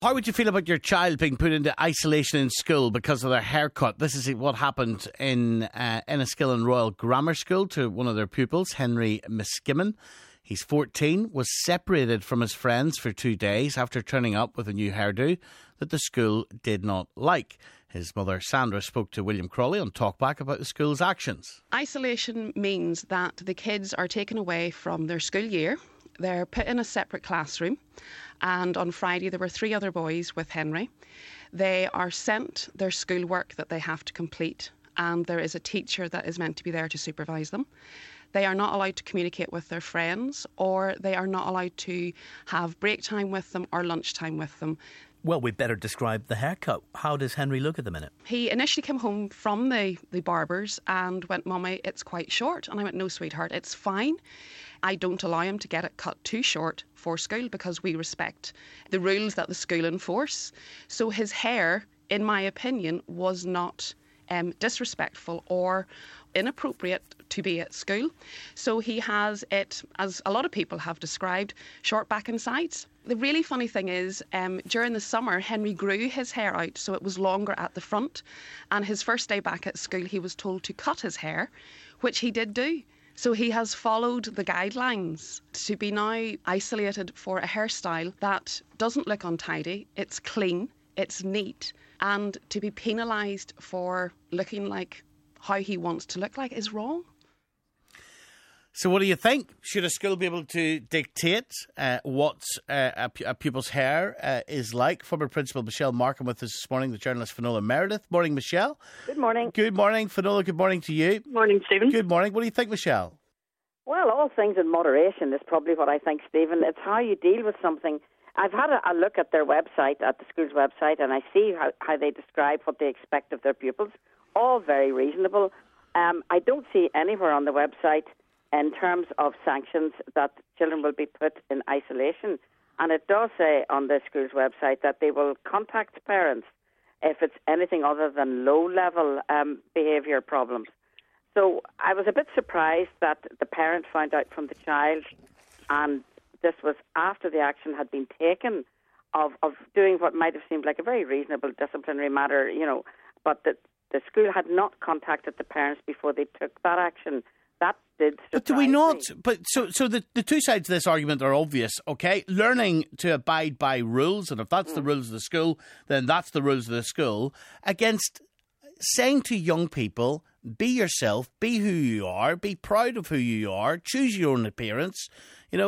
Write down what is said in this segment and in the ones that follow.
How would you feel about your child being put into isolation in school because of their haircut? This is what happened in Enniskillen Royal Grammar School to one of their pupils, Henry Miskimmon. He's 14, was separated from his friends for 2 days after turning up with a new hairdo that the school did not like. His mother, Sandra, spoke to William Crawley on Talkback about the school's actions. Isolation means that the kids are taken away from their school year. They're put in a separate classroom, and on Friday there were 3 other boys with Henry. They are sent their schoolwork that they have to complete, and there is a teacher that is meant to be there to supervise them. They are not allowed to communicate with their friends, or they are not allowed to have break time with them or lunch time with them. Well, we'd better describe the haircut. How does Henry look at the minute? He initially came home from the barbers and went, "Mummy, it's quite short." And I went, "No, sweetheart, it's fine. I don't allow him to get it cut too short for school because we respect the rules that the school enforce." So his hair, in my opinion, was not disrespectful or inappropriate to be at school. So he has it, as a lot of people have described, short back and sides. The really funny thing is, during the summer, Henry grew his hair out, so it was longer at the front. And his first day back at school, he was told to cut his hair, which he did do. So he has followed the guidelines to be now isolated for a hairstyle that doesn't look untidy, it's clean, it's neat, and to be penalised for looking like how he wants to look like is wrong. So what do you think? Should a school be able to dictate what a pupil's hair is like? Former Principal Michelle Markham with us this morning, the journalist Finola Meredith. Morning, Michelle. Good morning. Good morning, Finola. Good morning to you. Morning, Stephen. Good morning. What do you think, Michelle? Well, all things in moderation is probably what I think, Stephen. It's how you deal with something. I've had a look at their website, at the school's website, and I see how they describe what they expect of their pupils. All very reasonable. I don't see anywhere on the website in terms of sanctions that children will be put in isolation. And it does say on the school's website that they will contact parents if it's anything other than low-level behaviour problems. So I was a bit surprised that the parent found out from the child, and this was after the action had been taken, of doing what might have seemed like a very reasonable disciplinary matter, but that the school had not contacted the parents before they took that action. That did surprise But do we not? me. But so the two sides of this argument are obvious, okay? Learning to abide by rules, and if that's the rules of the school, then that's the rules of the school, against saying to young people, be yourself, be who you are, be proud of who you are, choose your own appearance. And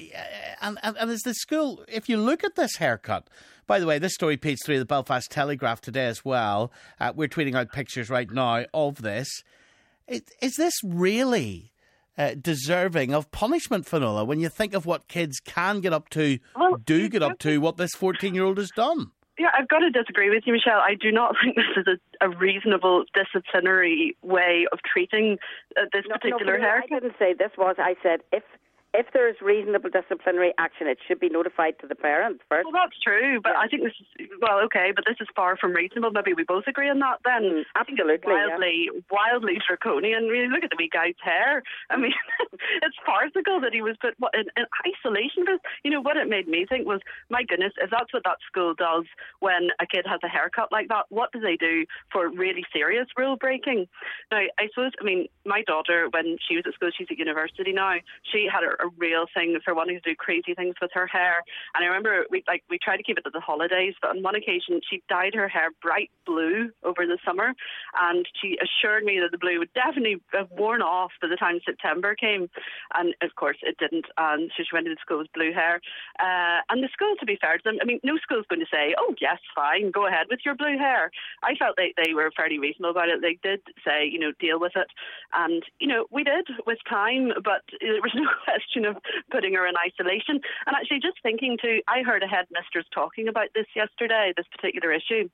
as the school, if you look at this haircut, by the way, this story, page 3 of the Belfast Telegraph today as well, we're tweeting out pictures right now of this. Is this really deserving of punishment, Finola, when you think of what kids can get up to, get up to, what this 14-year-old has done? Yeah, I've got to disagree with you, Michelle. I do not think this is a reasonable disciplinary way of treating this particular haircut. I didn't say this was. I said if there is reasonable disciplinary action, it should be notified to the parents first. Well, that's true, but I think this is, okay, but this is far from reasonable. Maybe we both agree on that then. Absolutely. Wildly draconian. Really, look at the wee guy's hair. I mean, it's farcical that he was put in isolation. What it made me think was, my goodness, if that's what that school does when a kid has a haircut like that, what do they do for really serious rule breaking? Now, I suppose, my daughter, when she was at school, she's at university now, she had a real thing for wanting to do crazy things with her hair. And I remember we tried to keep it to the holidays, but on one occasion she dyed her hair bright blue over the summer, and she assured me that the blue would definitely have worn off by the time September came, and of course it didn't. And so she went into school with blue hair, and the school, to be fair to them, no school's going to say, oh yes, fine, go ahead with your blue hair. I felt they were fairly reasonable about it. They did say, deal with it, and we did with time, but there was no question of putting her in isolation. And actually, just thinking too, I heard a headmistress talking about this yesterday, this particular issue.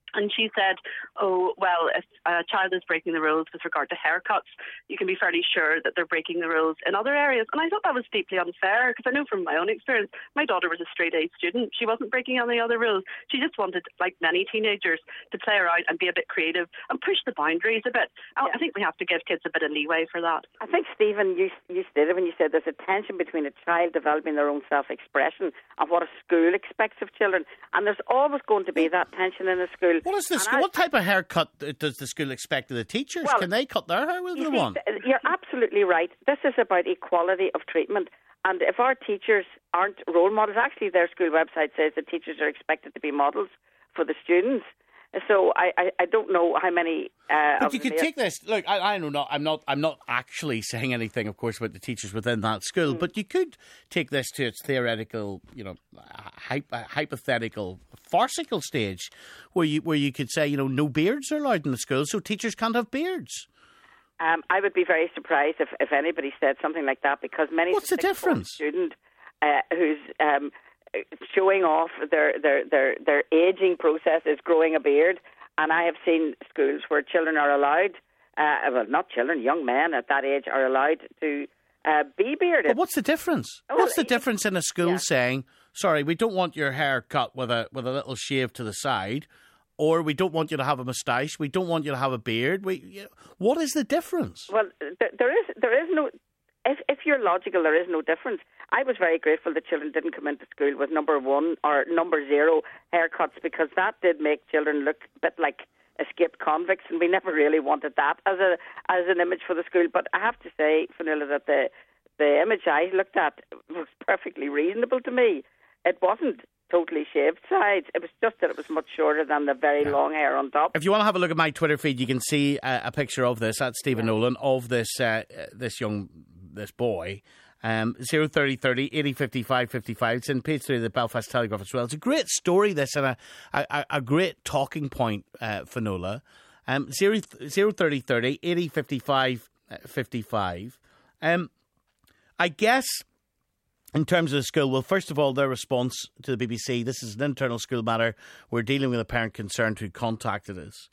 And she said, oh, well, if a child is breaking the rules with regard to haircuts, you can be fairly sure that they're breaking the rules in other areas. And I thought that was deeply unfair, because I know from my own experience, my daughter was a straight-A student. She wasn't breaking any other rules. She just wanted, like many teenagers, to play around and be a bit creative and push the boundaries a bit. Yeah. I think we have to give kids a bit of leeway for that. I think, Stephen, you stated when you said there's a tension between a child developing their own self-expression and what a school expects of children. And there's always going to be that tension in a school. What type of haircut does the school expect of the teachers? Well, can they cut their hair with the one? You're absolutely right. This is about equality of treatment. And if our teachers aren't role models, actually their school website says that teachers are expected to be models for the students. So I don't know how many. But you could take this. Look, I know not. I'm not actually saying anything, of course, about the teachers within that school. But you could take this to its theoretical, hypothetical, farcical stage, where you could say, no beards are allowed in the school, so teachers can't have beards. I would be very surprised if anybody said something like that, because many. What's the difference? Student who's showing off their aging process is growing a beard, and I have seen schools where children are allowed, not children, young men at that age are allowed to be bearded. But what's the difference? What's the difference in a school saying, sorry, we don't want your hair cut with a little shave to the side, or we don't want you to have a moustache, we don't want you to have a beard? What is the difference? Well, there is no. If you're logical, there is no difference. I was very grateful that children didn't come into school with number 1 or number 0 haircuts, because that did make children look a bit like escaped convicts, and we never really wanted that as an image for the school. But I have to say, Fionnuala, that the image I looked at was perfectly reasonable to me. It wasn't totally shaved sides. It was just that it was much shorter than the very long hair on top. If you want to have a look at my Twitter feed, you can see a picture of this, at Stephen Nolan, of this boy. 03030 80 55 55. It's in page 3 of the Belfast Telegraph as well. It's a great story, this, and a great talking point, Fionnuala. 03030 80 55 55. I guess, in terms of the school, well, first of all, their response to the BBC, this is an internal school matter. We're dealing with a parent concerned who contacted us.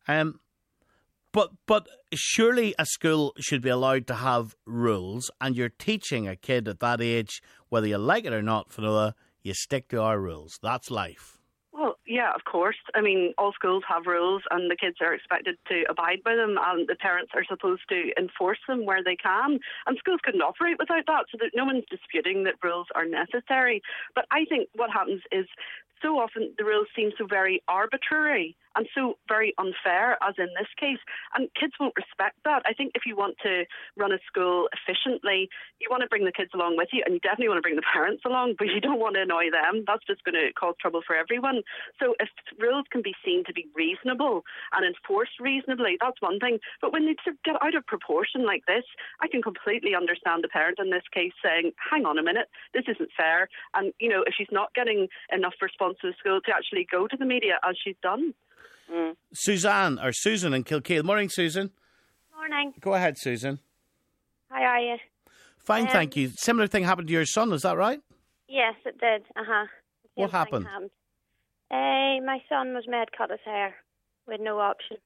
But surely a school should be allowed to have rules, and you're teaching a kid at that age, whether you like it or not, Fionnuala, you stick to our rules. That's life. Well, yeah, of course. I mean, all schools have rules, and the kids are expected to abide by them, and the parents are supposed to enforce them where they can. And schools couldn't operate without that, so that no one's disputing that rules are necessary. But I think what happens is, so often the rules seem so very arbitrary and so very unfair, as in this case, and kids won't respect that. I think if you want to run a school efficiently, you want to bring the kids along with you, and you definitely want to bring the parents along, but you don't want to annoy them. That's just going to cause trouble for everyone. So if rules can be seen to be reasonable and enforced reasonably, that's one thing. But when they get out of proportion like this, I can completely understand the parent in this case saying, hang on a minute, this isn't fair. And, if she's not getting enough response to the school to actually go to the media as she's done. Susan in Kilkeel. Morning, Susan. Morning. Go ahead, Susan. How are you? Fine, thank you. Similar thing happened to your son, is that right? Yes, it did. What happened? My son was made cut his hair with no option.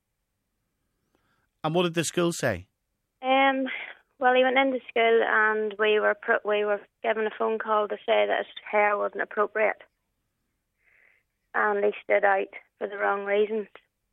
And what did the school say? Well, he went into school, and we were given a phone call to say that his hair wasn't appropriate, and he stood out for the wrong reasons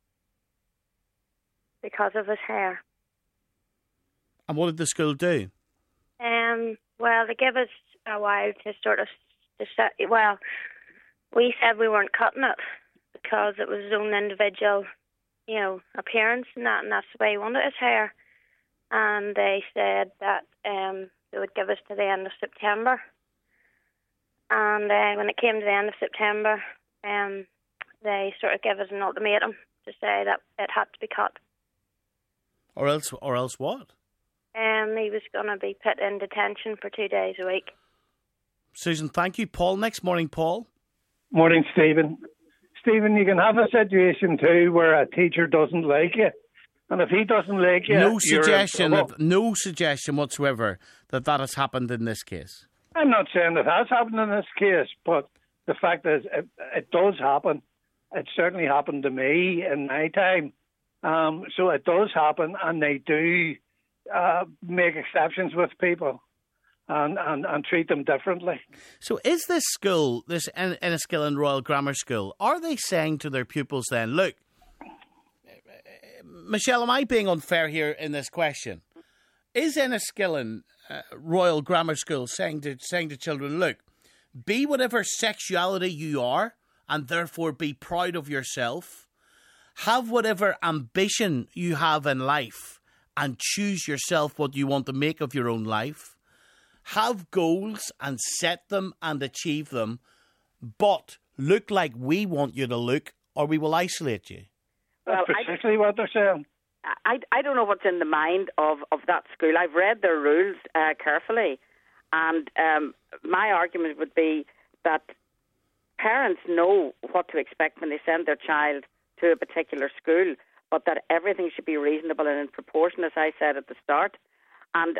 because of his hair. And what did the school do? Well, they gave us a while to sort of well, we said we weren't cutting it because it was his own individual, appearance and that's the way he wanted his hair. And they said that they would give us to the end of September. And when it came to the end of September, they sort of gave us an ultimatum to say that it had to be cut. Or else what? He was going to be put in detention for 2 days a week. Susan, thank you. Paul, next morning, Paul. Morning, Stephen. Stephen, you can have a situation too where a teacher doesn't like you. And if he doesn't like you... No suggestion whatsoever that has happened in this case. I'm not saying that has happened in this case, but the fact is it does happen. It certainly happened to me in my time. So it does happen, and they do make exceptions with people and treat them differently. So is this school, this Enniskillen Royal Grammar School, are they saying to their pupils then, look, Michelle, am I being unfair here in this question? Is Enniskillen Royal Grammar School saying to children, look, be whatever sexuality you are and therefore be proud of yourself, have whatever ambition you have in life and choose yourself what you want to make of your own life, have goals and set them and achieve them, but look like we want you to look or we will isolate you? That's precisely what they're saying. I don't know what's in the mind of that school. I've read their rules carefully, and my argument would be that parents know what to expect when they send their child to a particular school, but that everything should be reasonable and in proportion, as I said at the start. And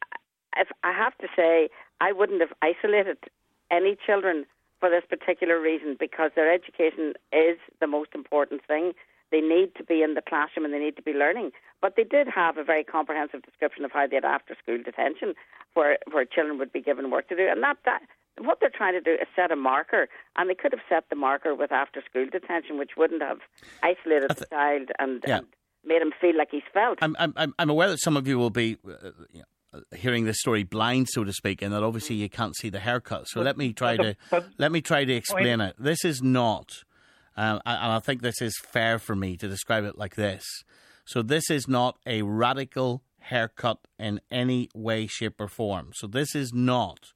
if I have to say, I wouldn't have isolated any children for this particular reason, because their education is the most important thing. They need to be in the classroom and they need to be learning. But they did have a very comprehensive description of how they had after-school detention, where children would be given work to do. And that what they're trying to do is set a marker, and they could have set the marker with after-school detention, which wouldn't have isolated the child and made him feel like he's felt. I'm aware that some of you will be hearing this story blind, so to speak, and that obviously you can't see the haircut. So let me try to explain it. This is not. And I think this is fair for me to describe it like this. So this is not a radical haircut in any way, shape or form. So this is not,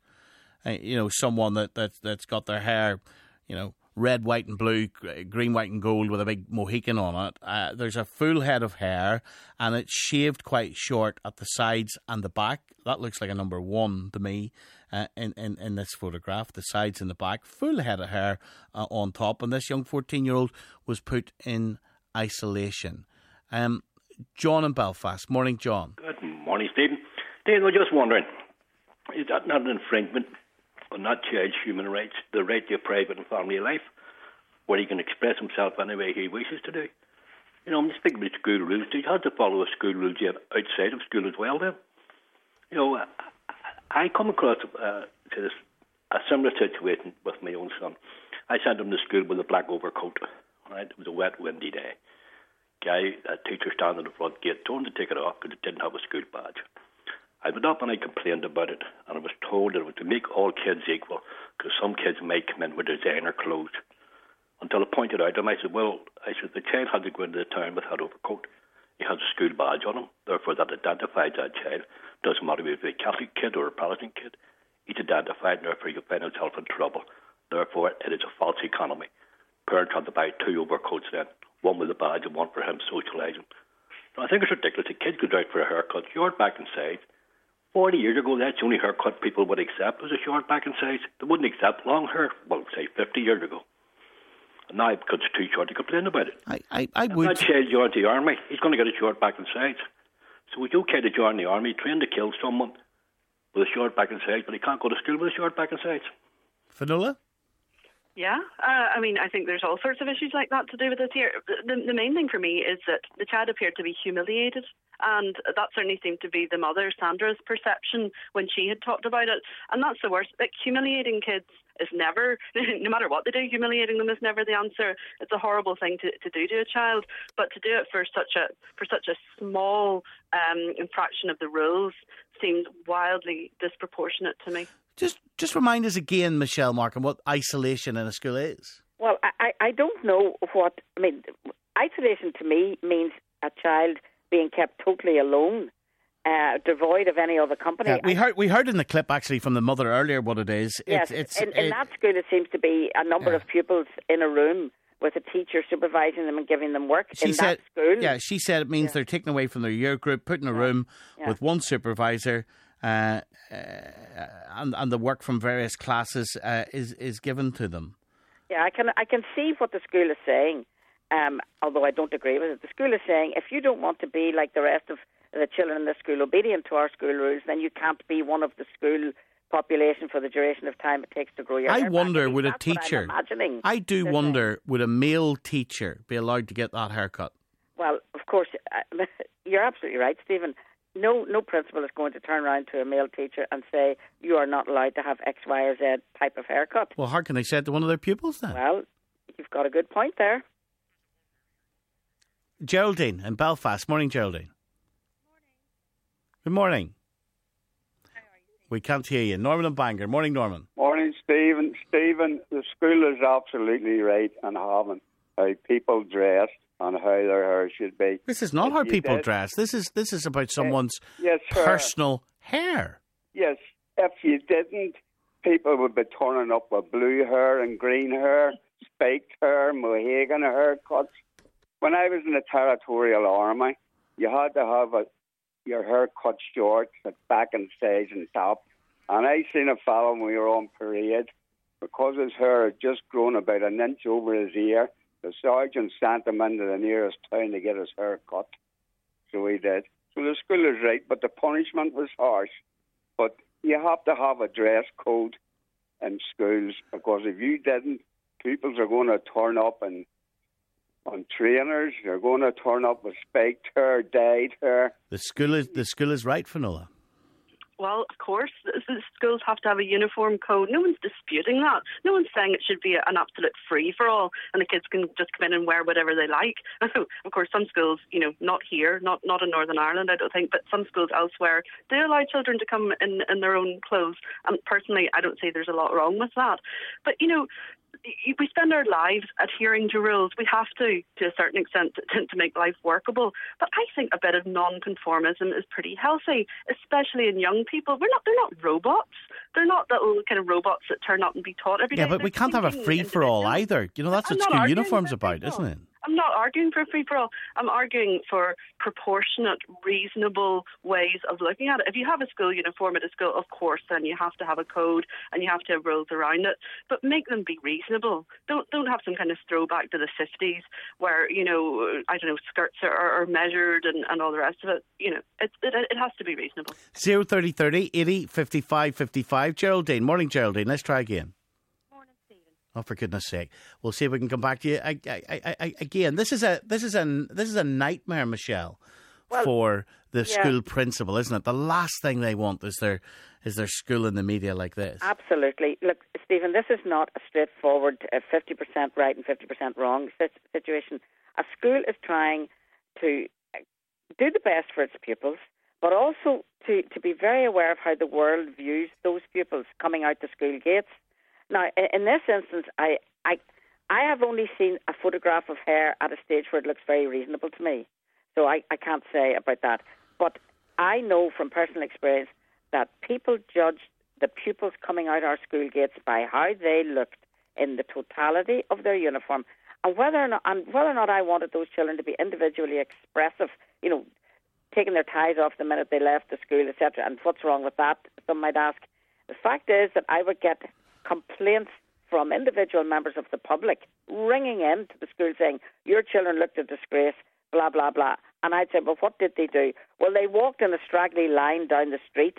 someone that's got their hair, red, white and blue, green, white and gold with a big Mohican on it. There's a full head of hair and it's shaved quite short at the sides and the back. That looks like a number 1 to me. In this photograph, the sides and the back, full head of hair on top, and this young 14-year-old was put in isolation. John in Belfast. Morning, John. Good morning, Stephen. Dave, I'm just wondering, is that not an infringement on that child's human rights, the right to a private and family life, where he can express himself any way he wishes to do? I'm just thinking about school rules. Do you have to follow the school rules outside of school as well, then? I come across a similar situation with my own son. I sent him to school with a black overcoat. Right? It was a wet, windy day. A teacher standing in the front gate told him to take it off because it didn't have a school badge. I went up and I complained about it, and I was told that it was to make all kids equal, because some kids might come in with designer clothes. Until I pointed out to him, I said, the child had to go into the town with that overcoat. He has a school badge on him, therefore that identifies that child. Doesn't matter if he's a Catholic kid or a Protestant kid. He's identified, and therefore he'll find himself in trouble. Therefore, it is a false economy. Parents had to buy 2 overcoats then, one with a badge and one for him socialising. Now, I think it's ridiculous. The kid goes out for a haircut, short back and sides. 40 years ago, that's the only haircut people would accept was a short back and sides. They wouldn't accept long hair, say 50 years ago. And now, because it's too short, they complain about it. I would. That child joins the army, he's going to get a short back and sides. So it's okay to join the army, train to kill someone with a short back and sides, but he can't go to school with a short back and sides. Finola? Yeah, I think there's all sorts of issues like that to do with this here. The main thing for me is that the child appeared to be humiliated, and that certainly seemed to be the mother, Sandra's, perception when she had talked about it. And that's the worst. Like, humiliating kids is never, no matter what they do, humiliating them is never the answer. It's a horrible thing to do to a child, but to do it for such a small infraction of the rules seems wildly disproportionate to me. Just remind us again, Michelle Markham, what isolation in a school is. Well, I don't know what... I mean, isolation to me means a child being kept totally alone, devoid of any other company. Yeah, we heard in the clip, actually, from the mother earlier what it is. Yes, in that school it seems to be a number of pupils in a room with a teacher supervising them and giving them work that school. Yeah, she said it means they're taken away from their year group, put in a room with one supervisor, and the work from various classes is given to them. Yeah, I can see what the school is saying, although I don't agree with it. The school is saying, if you don't want to be like the rest of the children in the school, obedient to our school rules, then you can't be one of the school population for the duration of time it takes to grow your hair. I wonder, would a That's what teacher... I'm imagining. I do wonder, would a male teacher be allowed to get that haircut? Well, of course, you're absolutely right, Stephen. No principal is going to turn around to a male teacher and say, you are not allowed to have X, Y, or Z type of haircut. Well, how can they say it to one of their pupils then? Well, you've got a good point there. Geraldine in Belfast. Morning, Geraldine. Good morning. We can't hear you. Norman and Bangor. Morning, Norman. Morning, Stephen. Stephen, the school is absolutely right on having how people dress and how their hair should be. This is not how people dress. This is about someone's personal hair. Yes. If you didn't, people would be turning up with blue hair and green hair, spiked hair, Mohegan haircuts. When I was in the Territorial Army, you had to have your hair cut short, at back and sides and top. And I seen a fellow when we were on parade, because his hair had just grown about an inch over his ear, the sergeant sent him into the nearest town to get his hair cut. So he did. So the school is right, but the punishment was harsh. But you have to have a dress code in schools, because if you didn't, pupils are going to turn up and on trainers, they're going to turn up with spiked hair, dyed hair. The school is right, Finola. Well, of course, the schools have to have a uniform code. No one's disputing that. No one's saying it should be an absolute free-for-all and the kids can just come in and wear whatever they like. Of course, some schools, not here, not in Northern Ireland, I don't think, but some schools elsewhere, they allow children to come in their own clothes. And personally, I don't see there's a lot wrong with that. But, we spend our lives adhering to rules. We have to a certain extent, to make life workable. But I think a bit of non-conformism is pretty healthy, especially in young people. They're not robots. They're not little kind of robots that turn up and be taught every day. Yeah, but we can't have a free-for-all either. That's what school uniform's about, isn't it? I'm not arguing for free-for-all. I'm arguing for proportionate, reasonable ways of looking at it. If you have a school uniform at a school, of course, then you have to have a code and you have to have rules around it. But make them be reasonable. Don't have some kind of throwback to the 50s where, skirts are measured and all the rest of it. It has to be reasonable. 03030 80 55 55. Geraldine. Morning, Geraldine. Let's try again. Oh, for goodness' sake! We'll see if we can come back to you again. This is a nightmare, Michelle, for the school principal, isn't it? The last thing they want is their school in the media like this. Absolutely. Look, Stephen, this is not a straightforward 50% right and 50% wrong situation. A school is trying to do the best for its pupils, but also to be very aware of how the world views those pupils coming out the school gates. Now, in this instance, I have only seen a photograph of hair at a stage where it looks very reasonable to me. So I can't say about that. But I know from personal experience that people judge the pupils coming out our school gates by how they looked in the totality of their uniform, and whether or not I wanted those children to be individually expressive, taking their ties off the minute they left the school, etc. And what's wrong with that? Some might ask. The fact is that I would get complaints from individual members of the public ringing in to the school saying, your children looked a disgrace, blah, blah, blah. And I'd say, well, what did they do? Well, they walked in a straggly line down the street.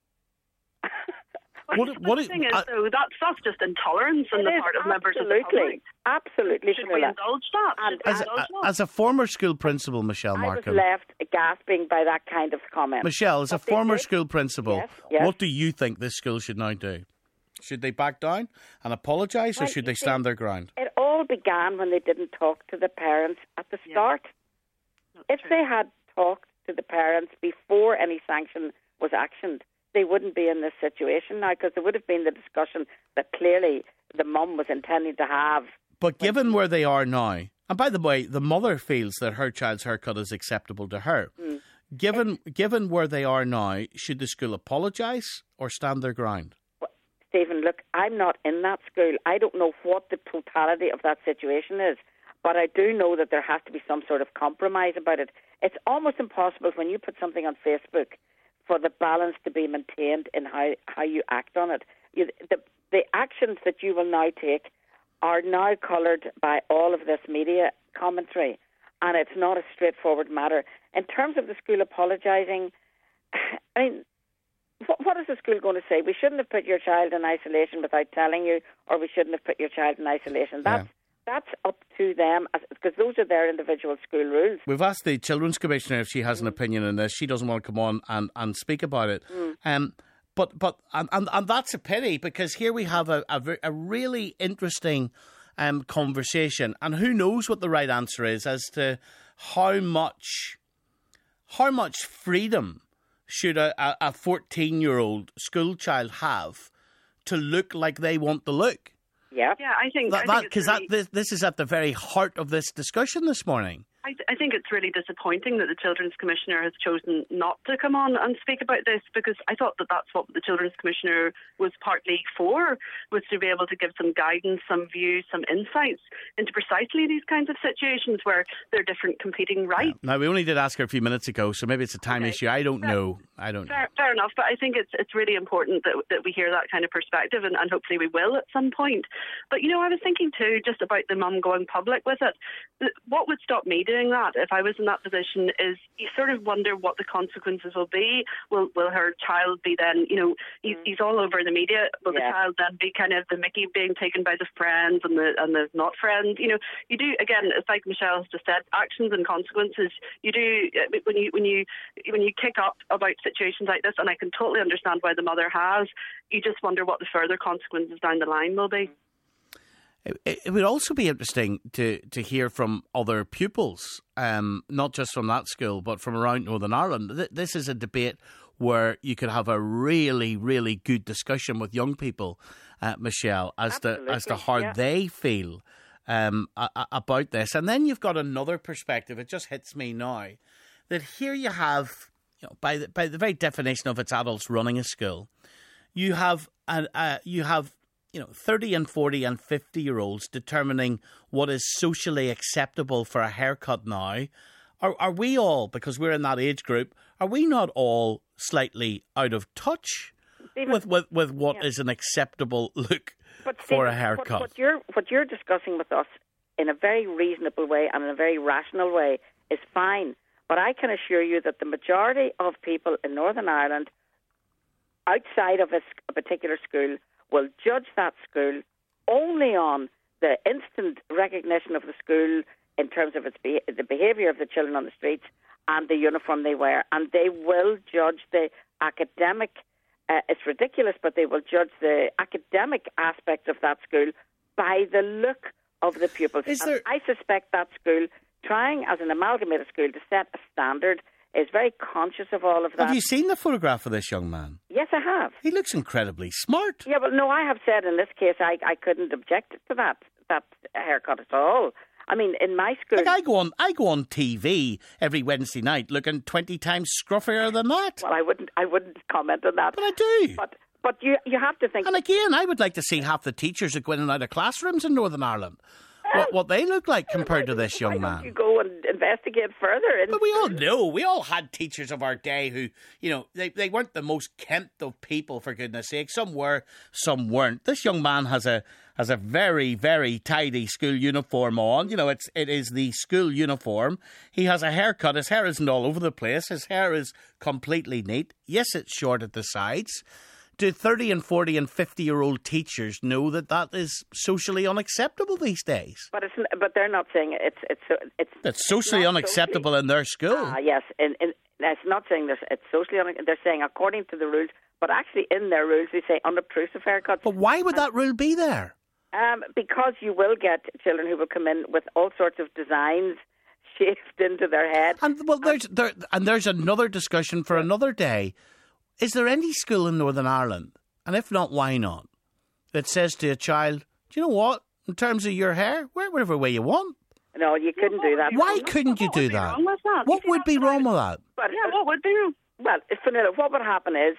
The thing is, though, that's just intolerance on the part of members of the public. Absolutely. Should we indulge that? As a former school principal, Michelle Markham, I was left gasping by that kind of comment. Michelle, as a former school principal, yes. What do you think this school should now do? Should they back down and apologise, or should they stand their ground? It all began when they didn't talk to the parents at the start. If they had talked to the parents before any sanction was actioned, they wouldn't be in this situation now, because there would have been the discussion that clearly the mum was intending to have. But given where they are now, and by the way, the mother feels that her child's haircut is acceptable to her. Given where they are now, should the school apologise or stand their ground? Stephen, look, I'm not in that school. I don't know what the totality of that situation is, but I do know that there has to be some sort of compromise about it. It's almost impossible when you put something on Facebook for the balance to be maintained in how you act on it. The actions that you will now take are now coloured by all of this media commentary, and it's not a straightforward matter. In terms of the school apologising, I mean, what is the school going to say? We shouldn't have put your child in isolation without telling you, or we shouldn't have put your child in isolation. That's up to them, because those are their individual school rules. We've asked the Children's Commissioner if she has an opinion on this. She doesn't want to come on and speak about it. But that's a pity, because here we have a really interesting conversation, and who knows what the right answer is as to how much freedom should a 14-year-old school child have to look like they want to look. Yeah, I think this is at the very heart of this discussion this morning. I think it's really disappointing that the Children's Commissioner has chosen not to come on and speak about this, because I thought that that's what the Children's Commissioner was partly for, was to be able to give some guidance, some views, some insights into precisely these kinds of situations where there are different competing rights. Now, we only did ask her a few minutes ago, so maybe it's a time issue. I don't know. Fair enough, but I think it's really important that we hear that kind of perspective, and hopefully we will at some point. But, I was thinking too, just about the mum going public with it. What would stop me doing that if I was in that position is you sort of wonder what the consequences will be. Will her child be then, he's all over the media. Will the child then be kind of the Mickey being taken by the friends and the not friends? You do, again, it's like Michelle has just said, actions and consequences. You do, when you kick up about situations like this, and I can totally understand why the mother has, you just wonder what the further consequences down the line will be. It would also be interesting to hear from other pupils, not just from that school, but from around Northern Ireland. This is a debate where you could have a really, really good discussion with young people, Michelle, as to how they feel about this. And then you've got another perspective. It just hits me now that here you have, by the very definition of its adults running a school, you have 30 and 40 and 50-year-olds determining what is socially acceptable for a haircut now. Are we all, because we're in that age group, are we not all slightly out of touch with what is an acceptable look for a haircut? What you're discussing with us in a very reasonable way and in a very rational way is fine. But I can assure you that the majority of people in Northern Ireland, outside of a particular school, will judge that school only on the instant recognition of the school in terms of the behaviour of the children on the streets and the uniform they wear. And they will judge the academic, it's ridiculous, but they will judge the academic aspect of that school by the look of the pupils. I suspect that school, trying as an amalgamated school to set a standard, is very conscious of all of that. Have you seen the photograph of this young man? Yes, I have. He looks incredibly smart. Yeah, well, no, I have said in this case I couldn't object to that haircut at all. I mean, in my school... Like I go on TV every Wednesday night looking 20 times scruffier than that. Well, I wouldn't comment on that. But I do. But you have to think... And again, I would like to see half the teachers that go in and out of classrooms in Northern Ireland. What they look like compared to this young man. You go and investigate further. But we all know. We all had teachers of our day who, they weren't the most kempt of people, for goodness sake. Some were, some weren't. This young man has a very, very tidy school uniform on. It is the school uniform. He has a haircut. His hair isn't all over the place. His hair is completely neat. Yes, it's short at the sides. Do 30 and 40 and 50-year-old teachers know that is socially unacceptable these days? But they're not saying it's socially unacceptable in their school. Yes, and it's not saying it's socially unacceptable. They're saying according to the rules, but actually in their rules they say unobtrusive haircuts. But why would that rule be there? Because you will get children who will come in with all sorts of designs shaved into their head. And there's another discussion for another day. Is there any school in Northern Ireland, and if not, why not, that says to a child, do you know what, in terms of your hair, wear whatever way you want? No, you couldn't do that. Why couldn't you do that? What would be wrong with that? What would be wrong? Well, Fionnuala, what would happen is,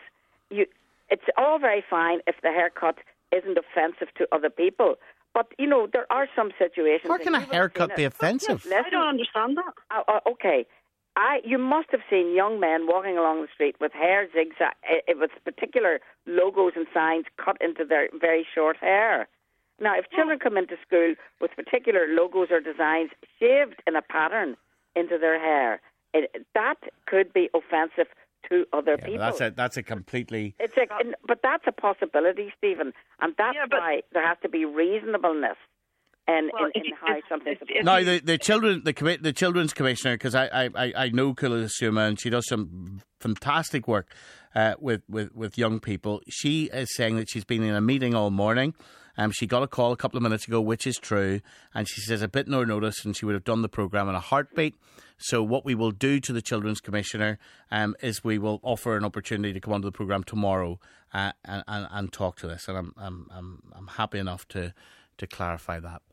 it's all very fine if the haircut isn't offensive to other people. But, there are some situations... How can a haircut be offensive? Yes, I don't understand that. Okay. You must have seen young men walking along the street with hair zigzag, with particular logos and signs cut into their very short hair. Now, if children come into school with particular logos or designs shaved in a pattern into their hair, that could be offensive to other Yeah, people. that's a completely... But that's a possibility, Stephen, and that's why there has to be reasonableness in how something's supposed to be. Now, the children's commissioner, because I know Kula Suma, and she does some fantastic work with young people. She is saying that she's been in a meeting all morning. She got a call a couple of minutes ago, which is true, and she says a bit no notice, and she would have done the programme in a heartbeat. So what we will do to the children's commissioner is we will offer an opportunity to come onto the programme tomorrow and talk to this, and I'm happy enough to clarify that.